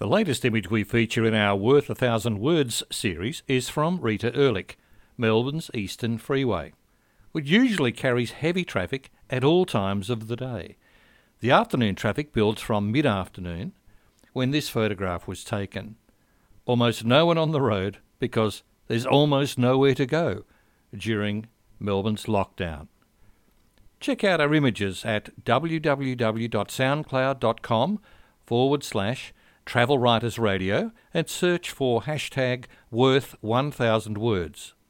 The latest image we feature in our Worth 1,000 Words series is from Rita Ehrlich, Melbourne's Eastern Freeway, which usually carries heavy traffic at all times of the day. The afternoon traffic builds from mid-afternoon when this photograph was taken. Almost no one on the road because there's almost nowhere to go during Melbourne's lockdown. Check out our images at www.soundcloud.com/Travel Writers Radio and search for hashtag Worth 1000 Words.